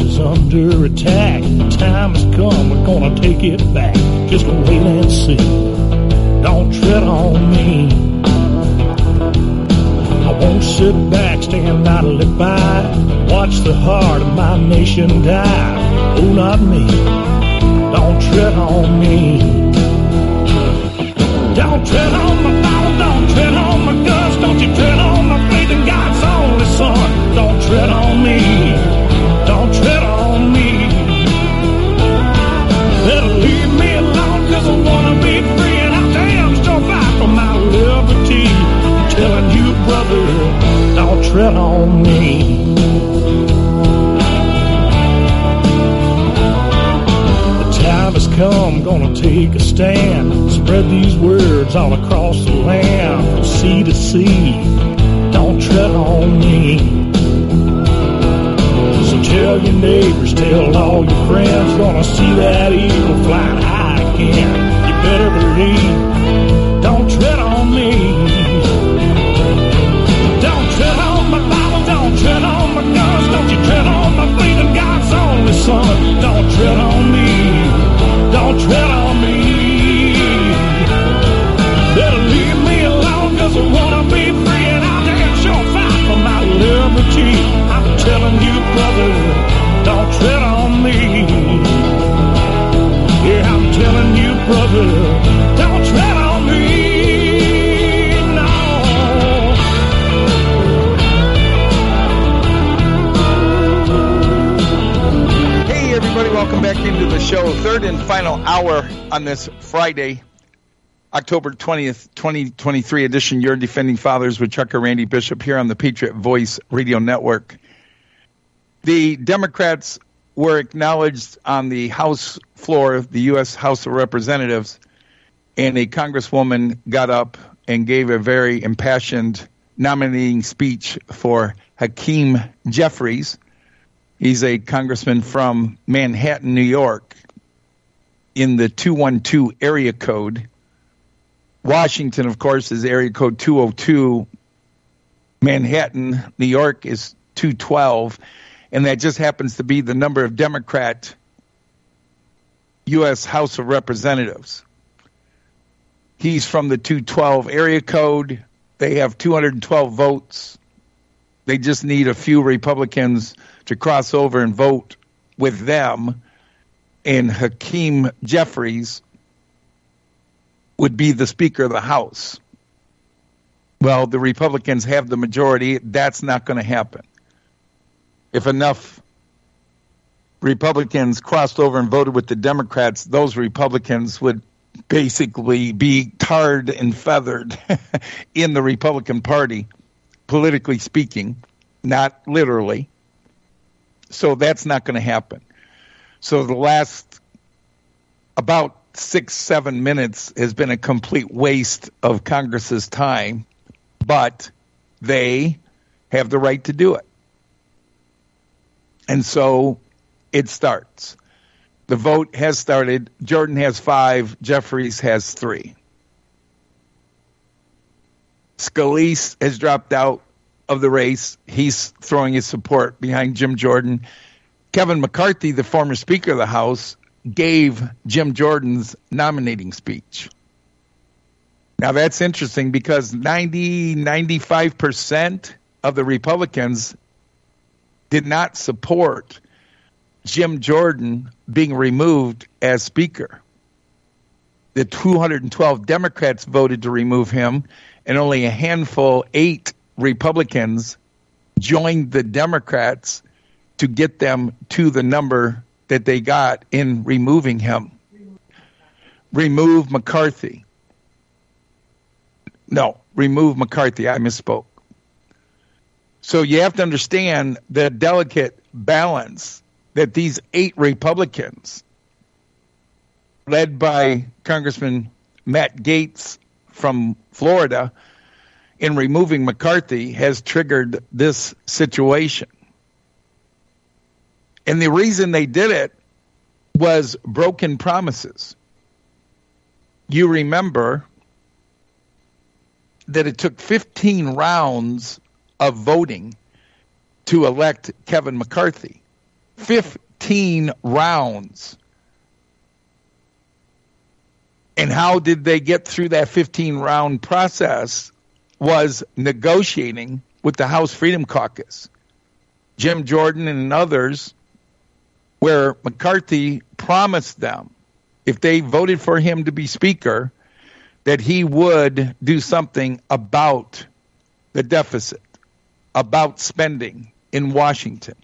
is under attack. The time has come, we're gonna take it back. Just wait and see. Don't tread on me. I won't sit back, stand idly by, watch the heart of my nation die. Oh, not me. Don't tread on me. Don't tread on my Bible, don't tread on my guts, don't you tread on my faith in God's only Son. Don't tread on me, don't tread on me. Better leave me alone, cause I wanna be free, and I damn sure fight for my liberty. I'm telling you, brother, don't tread on me. Time has come, gonna take a stand. Spread these words all across the land, from sea to sea. Don't tread on me. So tell your neighbors, tell all your friends, gonna see that eagle flying high again. You better believe, don't tread on me. Don't tread on my Bible, don't tread on my guns, don't you tread on my faith in God's only Son. Don't tread on me. Don't tread on me. Better leave me alone, cause I wanna be free, and I'll damn sure fight for my liberty. I'm telling you, brother, don't tread on me. Yeah, I'm telling you, brother, don't tread on me. No. Hey, everybody, welcome back into the show. Third and final hour on this Friday, October 20th, 2023 edition. Your Defending Fathers with Chuck and Randy Bishop here on the Patriot Voice Radio Network. The Democrats were acknowledged on the House floor of the U.S. House of Representatives, and a congresswoman got up and gave a very impassioned nominating speech for Hakeem Jeffries. He's a congressman from Manhattan, New York, in the 212 area code. Washington, of course, is area code 202. Manhattan, New York is 212. And that just happens to be the number of Democrat U.S. House of Representatives. He's from the 212 area code. They have 212 votes. They just need a few Republicans to cross over and vote with them, and Hakeem Jeffries would be the Speaker of the House. Well, the Republicans have the majority. That's not going to happen. If enough Republicans crossed over and voted with the Democrats, those Republicans would basically be tarred and feathered in the Republican Party, politically speaking, not literally. So that's not going to happen. So the last about 6-7 minutes has been a complete waste of Congress's time, but they have the right to do it. And so it starts. The vote has started. Jordan has 5. Jeffries has 3. Scalise has dropped out of the race. He's throwing his support behind Jim Jordan. Kevin McCarthy, the former Speaker of the House, gave Jim Jordan's nominating speech. Now that's interesting because 95% of the Republicans did not support Jim Jordan being removed as Speaker. The 212 Democrats voted to remove him, and only a handful, 8 Republicans, joined the Democrats to get them to the number that they got in removing him. Remove McCarthy. No, remove McCarthy. I misspoke. So you have to understand the delicate balance that these 8 Republicans, led by Congressman Matt Gaetz from Florida, in removing McCarthy, has triggered this situation. And the reason they did it was broken promises. You remember that it took 15 rounds of voting to elect Kevin McCarthy. 15 rounds. And how did they get through that 15-round process? Was negotiating with the House Freedom Caucus, Jim Jordan and others, where McCarthy promised them, if they voted for him to be Speaker, that he would do something about the deficit, about spending in Washington.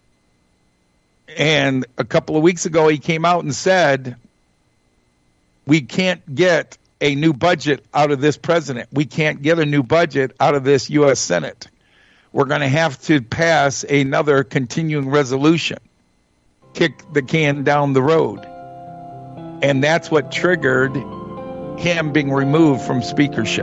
And a couple of weeks ago, he came out and said, we can't get a new budget out of this president. We can't get a new budget out of this U.S. Senate. We're going to have to pass another continuing resolution, kick the can down the road. And that's what triggered him being removed from speakership.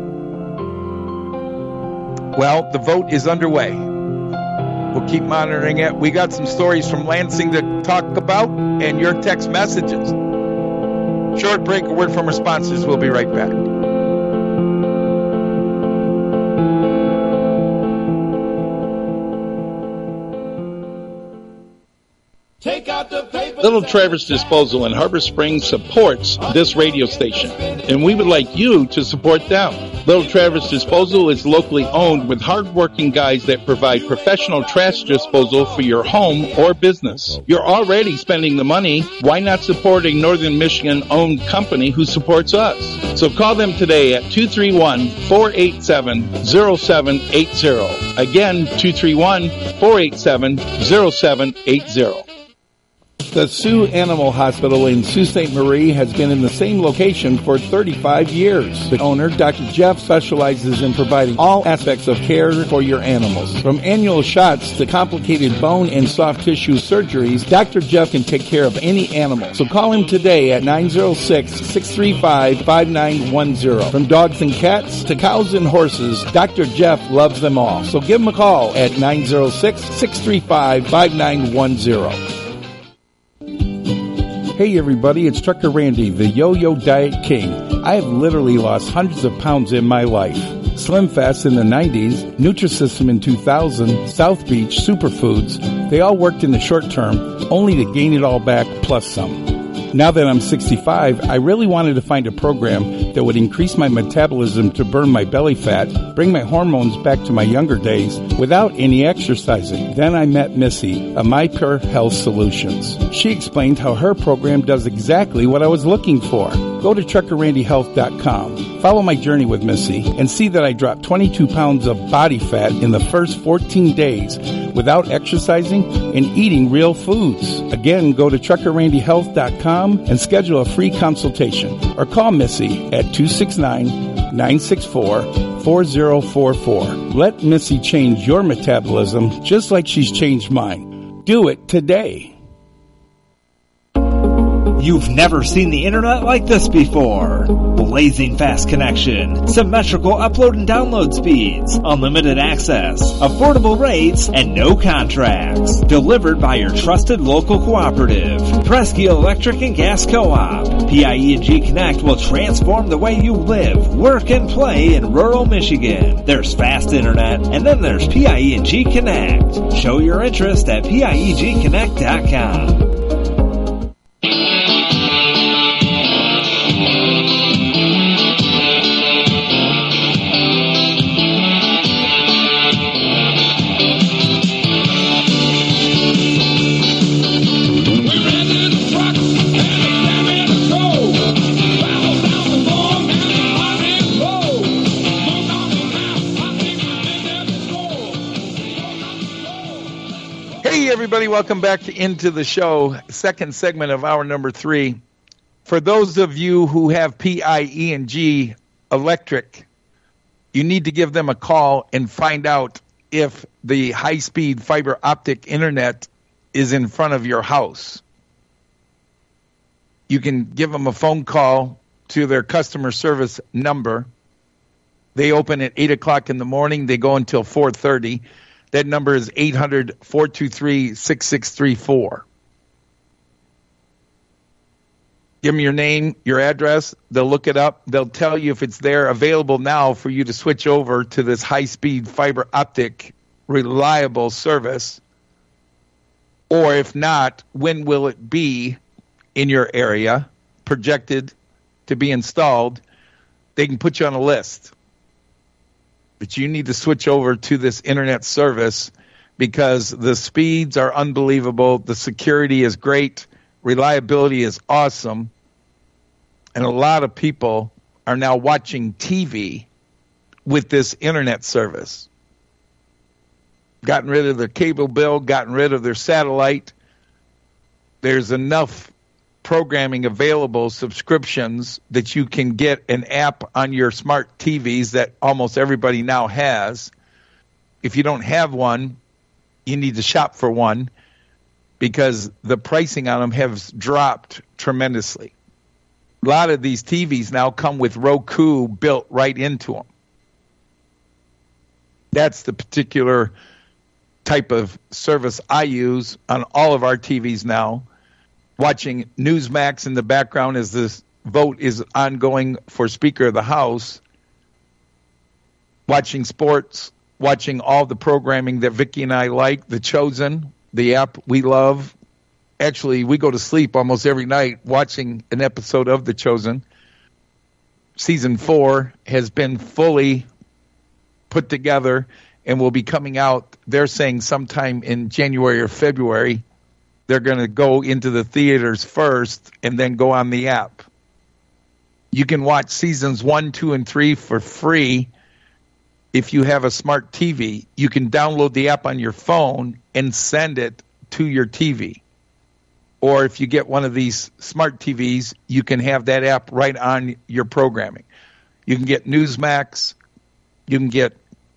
Well, the vote is underway. We'll keep monitoring it. We got some stories from Lansing to talk about and your text messages. Short break, a word from our sponsors. We'll be right back. Take out the paper. Little Traverse Disposal in Harbor Springs supports this radio station, and we would like you to support them. Little Traverse Disposal is locally owned with hardworking guys that provide professional trash disposal for your home or business. You're already spending the money. Why not support a Northern Michigan-owned company who supports us? So call them today at 231-487-0780. Again, 231-487-0780. The Sioux Animal Hospital in Sault Ste. Marie has been in the same location for 35 years. The owner, Dr. Jeff, specializes in providing all aspects of care for your animals. From annual shots to complicated bone and soft tissue surgeries, Dr. Jeff can take care of any animal. So call him today at 906-635-5910. From dogs and cats to cows and horses, Dr. Jeff loves them all. So give him a call at 906-635-5910. Hey everybody, it's Trucker Randy, the Yo-Yo Diet King. I have literally lost hundreds of pounds in my life. Slim Fast in the 90s, Nutrisystem in 2000, South Beach, Superfoods, they all worked in the short term, only to gain it all back plus some. Now that I'm 65, I really wanted to find a program that would increase my metabolism to burn my belly fat, bring my hormones back to my younger days without any exercising. Then I met Missy of My Pure Health Solutions. She explained how her program does exactly what I was looking for. Go to TruckerRandyHealth.com. Follow my journey with Missy and see that I dropped 22 pounds of body fat in the first 14 days without exercising and eating real foods. Again, go to TruckerRandyHealth.com and schedule a free consultation or call Missy at 269-964-4044. Let Missy change your metabolism just like she's changed mine. Do it today. You've never seen the internet like this before. Blazing fast connection, symmetrical upload and download speeds, unlimited access, affordable rates, and no contracts. Delivered by your trusted local cooperative, Presky Electric and Gas Co-op. PIE&G Connect will transform the way you live, work, and play in rural Michigan. There's fast internet, and then there's PIE&G Connect. Show your interest at PIEGConnect.com. Everybody, welcome back into the show. Second segment of hour number 3. For those of you who have PIE&G Electric, you need to give them a call and find out if the high-speed fiber optic internet is in front of your house. You can give them a phone call to their customer service number. They open at 8 o'clock in the morning. They go until 4:30. That number is 800-423-6634. Give them your name, your address. They'll look it up. They'll tell you if it's there available now for you to switch over to this high-speed fiber optic reliable service. Or if not, when will it be in your area, projected to be installed? They can put you on a list. But you need to switch over to this internet service because the speeds are unbelievable. The security is great. Reliability is awesome. And a lot of people are now watching TV with this internet service. Gotten rid of their cable bill, gotten rid of their satellite. There's enough programming available, subscriptions, that you can get an app on your smart TVs that almost everybody now has. If you don't have one, you need to shop for one because the pricing on them has dropped tremendously. A lot of these TVs now come with Roku built right into them. That's the particular type of service I use on all of our TVs now. Watching Newsmax in the background as this vote is ongoing for Speaker of the House. Watching sports, watching all the programming that Vicki and I like. The Chosen, the app we love. Actually, we go to sleep almost every night watching an episode of The Chosen. Season 4 has been fully put together and will be coming out, they're saying sometime in January or February. They're going to go into the theaters first and then go on the app. You can watch seasons 1, 2, and 3 for free if you have a smart TV. You can download the app on your phone and send it to your TV. Or if you get one of these smart TVs, you can have that app right on your programming. You can get Newsmax. You can get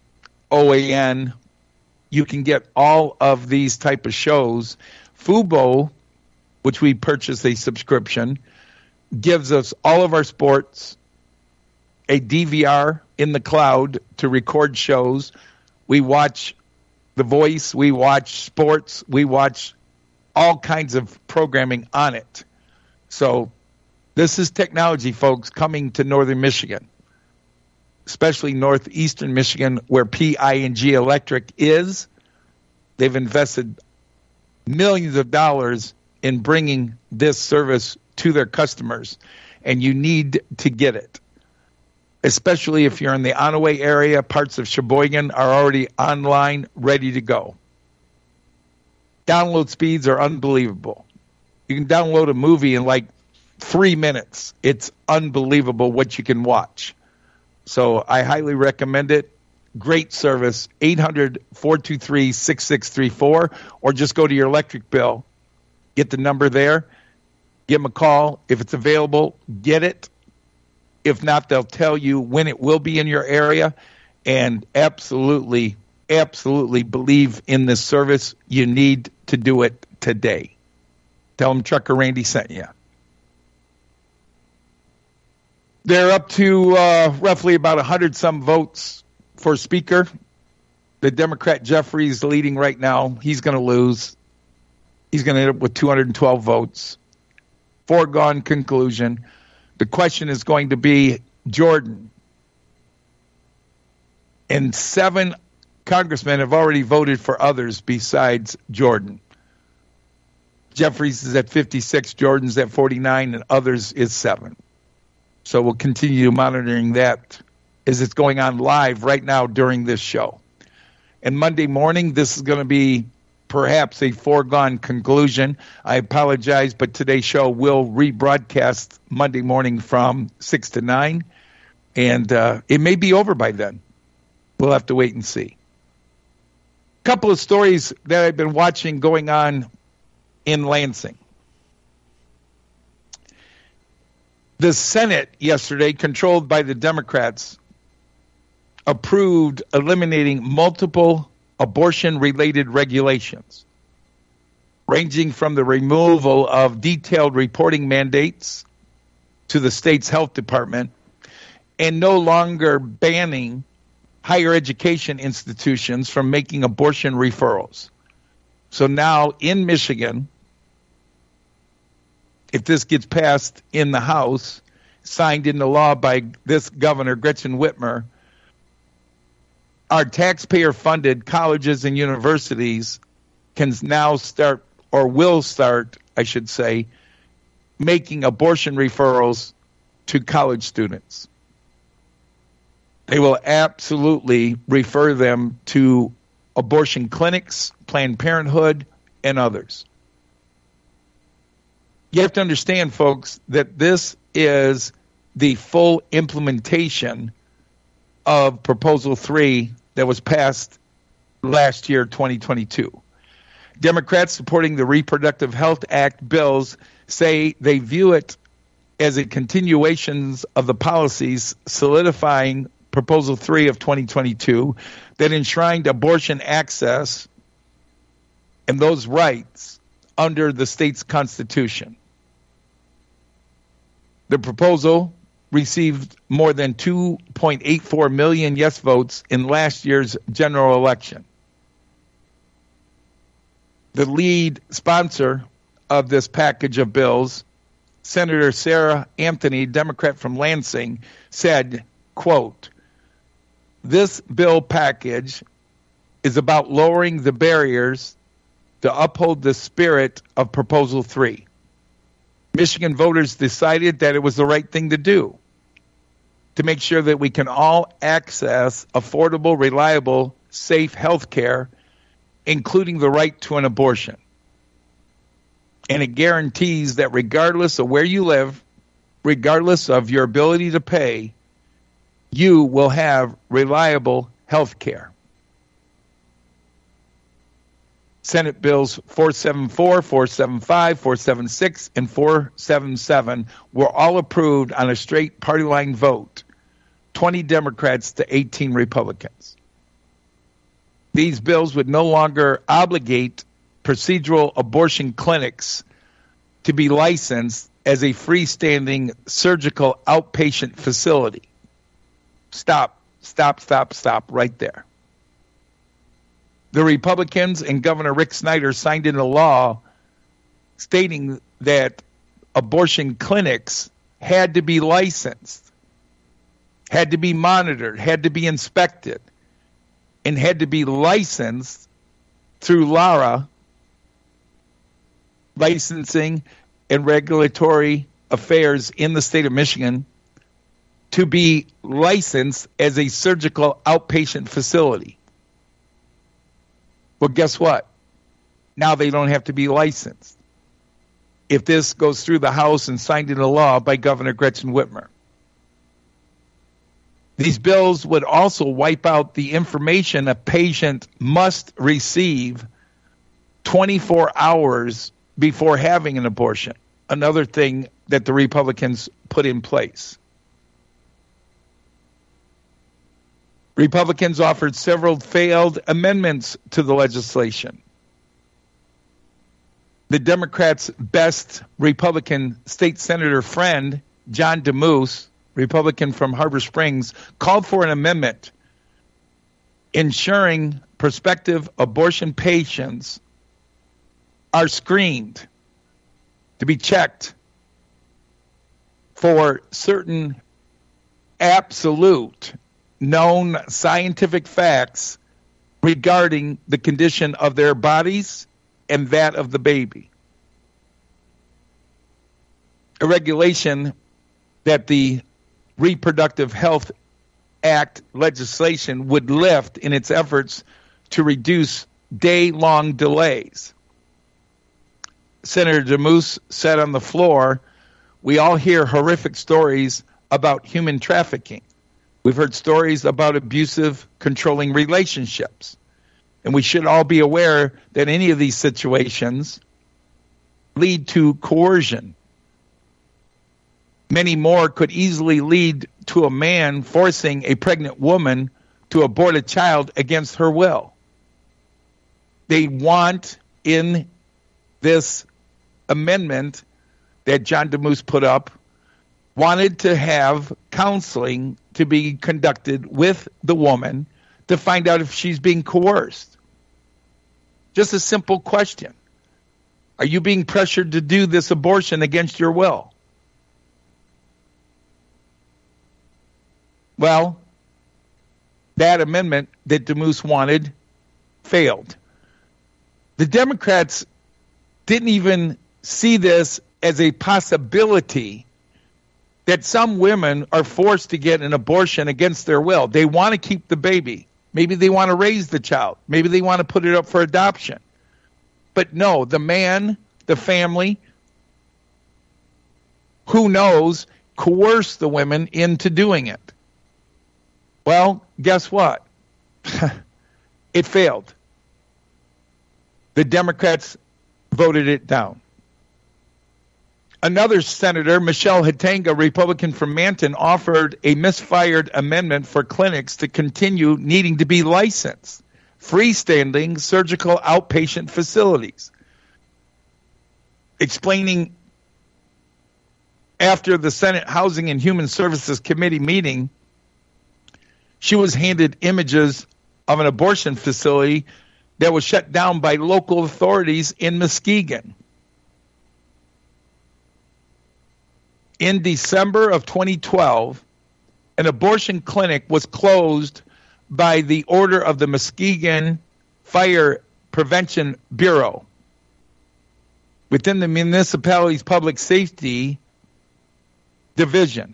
OAN. You can get all of these type of shows. Fubo, which we purchased a subscription, gives us all of our sports, a DVR in the cloud to record shows. We watch The Voice. We watch sports. We watch all kinds of programming on it. So this is technology, folks, coming to northern Michigan, especially northeastern Michigan, where PI&G Electric is. They've invested millions of dollars in bringing this service to their customers, and you need to get it, especially if you're in the Onaway area. Parts of Sheboygan are already online, ready to go. Download speeds are unbelievable. You can download a movie in like 3 minutes. It's unbelievable what you can watch. So I highly recommend it. Great service, 800-423-6634, or just go to your electric bill. Get the number there. Give them a call. If it's available, get it. If not, they'll tell you when it will be in your area. And absolutely, absolutely believe in this service. You need to do it today. Tell them Trucker Randy sent you. They're up to roughly about 100-some votes for Speaker. The Democrat Jeffries leading right now. He's going to lose. He's going to end up with 212 votes. Foregone conclusion. The question is going to be Jordan. And 7 congressmen have already voted for others besides Jordan. Jeffries is at 56, Jordan's at 49, and others is 7. So we'll continue monitoring that as it's going on live right now during this show. And Monday morning, this is going to be perhaps a foregone conclusion. I apologize, but today's show will rebroadcast Monday morning from 6 to 9, and it may be over by then. We'll have to wait and see. A couple of stories that I've been watching going on in Lansing. The Senate yesterday, controlled by the Democrats, approved eliminating multiple abortion-related regulations, ranging from the removal of detailed reporting mandates to the state's health department, and no longer banning higher education institutions from making abortion referrals. So now in Michigan, if this gets passed in the House, signed into law by this governor, Gretchen Whitmer, our taxpayer-funded colleges and universities can now start or will start, I should say, making abortion referrals to college students. They will absolutely refer them to abortion clinics, Planned Parenthood, and others. You have to understand, folks, that this is the full implementation of Proposal 3 that was passed last year, 2022. Democrats supporting the Reproductive Health Act bills say they view it as a continuation of the policies solidifying Proposal 3 of 2022 that enshrined abortion access and those rights under the state's constitution. The proposal received more than 2.84 million yes votes in last year's general election. The lead sponsor of this package of bills, Senator Sarah Anthony, Democrat from Lansing, said, quote, "This bill package is about lowering the barriers to uphold the spirit of Proposal 3. Michigan voters decided that it was the right thing to do to make sure that we can all access affordable, reliable, safe health care, including the right to an abortion. And it guarantees that regardless of where you live, regardless of your ability to pay, you will have reliable health care." Senate Bills 474, 475, 476, and 477 were all approved on a straight party line vote, 20 Democrats to 18 Republicans. These bills would no longer obligate procedural abortion clinics to be licensed as a freestanding surgical outpatient facility. Stop right there. The Republicans and Governor Rick Snyder signed into law stating that abortion clinics had to be licensed, had to be monitored, had to be inspected, and had to be licensed through LARA, Licensing and Regulatory Affairs in the state of Michigan, to be licensed as a surgical outpatient facility. Well, guess what? Now they don't have to be licensed if this goes through the House and signed into law by Governor Gretchen Whitmer. These bills would also wipe out the information a patient must receive 24 hours before having an abortion, another thing that the Republicans put in place. Republicans offered several failed amendments to the legislation. The Democrats' best Republican state senator friend, John DeMoose, Republican from Harbor Springs, called for an amendment ensuring prospective abortion patients are screened to be checked for certain absolute known scientific facts regarding the condition of their bodies and that of the baby. A regulation that the Reproductive Health Act legislation would lift in its efforts to reduce day-long delays. Senator DeMoose said on the floor, "We all hear horrific stories about human trafficking. We've heard stories about abusive, controlling relationships. And we should all be aware that any of these situations lead to coercion. Many more could easily lead to a man forcing a pregnant woman to abort a child against her will." They want in this amendment that John DeMoose put up, wanted to have counseling to be conducted with the woman to find out if she's being coerced. Just a simple question. Are you being pressured to do this abortion against your will? Well, that amendment that DeMoose wanted failed. The Democrats didn't even see this as a possibility that some women are forced to get an abortion against their will. They want to keep the baby. Maybe they want to raise the child. Maybe they want to put it up for adoption. But no, the man, the family, who knows, coerced the women into doing it. Well, guess what? It failed. The Democrats voted it down. Another senator, Michelle Hatanga, Republican from Manton, offered a misfired amendment for clinics to continue needing to be licensed, freestanding surgical outpatient facilities, explaining after the Senate Housing and Human Services Committee meeting, she was handed images of an abortion facility that was shut down by local authorities in Muskegon. In December of 2012, an abortion clinic was closed by the order of the Muskegon Fire Prevention Bureau. Within the municipality's public safety division,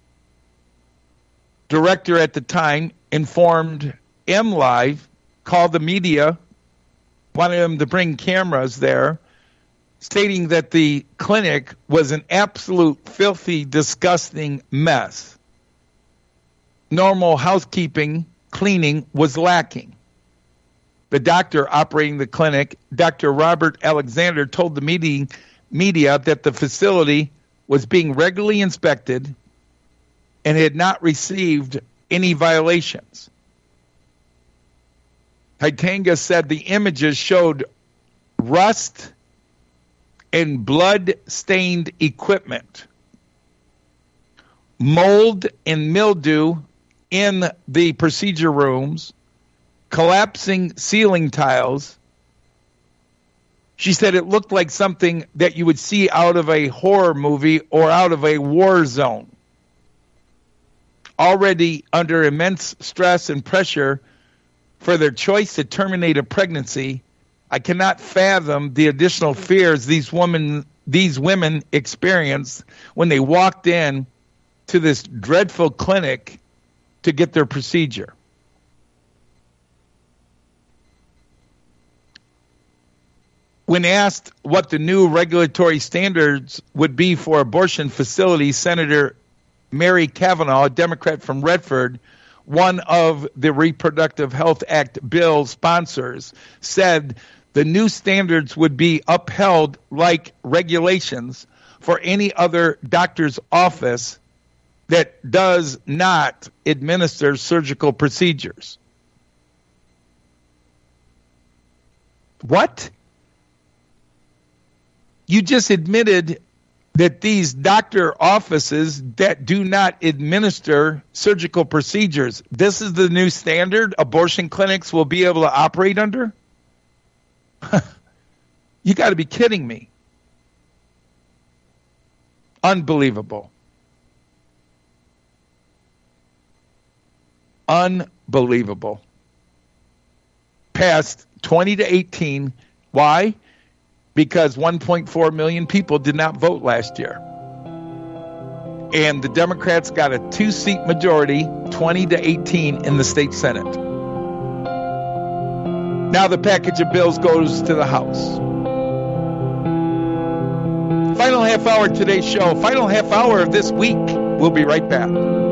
director at the time informed MLive, called the media, wanted them to bring cameras there, stating that the clinic was an absolute filthy, disgusting mess. Normal housekeeping, cleaning was lacking. The doctor operating the clinic, Dr. Robert Alexander, told the media that the facility was being regularly inspected and had not received any violations. Hatanga said the images showed rust and blood-stained equipment, mold and mildew in the procedure rooms, collapsing ceiling tiles. She said it looked like something that you would see out of a horror movie or out of a war zone. Already under immense stress and pressure for their choice to terminate a pregnancy, I cannot fathom the additional fears these women experienced when they walked in to this dreadful clinic to get their procedure. When asked what the new regulatory standards would be for abortion facilities, Senator Mary Cavanaugh, a Democrat from Redford, one of the Reproductive Health Act bill sponsors, said the new standards would be upheld like regulations for any other doctor's office that does not administer surgical procedures. What? You just admitted that these doctor offices that do not administer surgical procedures, this is the new standard abortion clinics will be able to operate under? You got to be kidding me. Unbelievable. Unbelievable. Passed 20 to 18. Why? Because 1.4 million people did not vote last year. And the Democrats got a 2-seat majority, 20 to 18 in the state Senate. Now the package of bills goes to the House. Final half hour of today's show. Final half hour of this week. We'll be right back.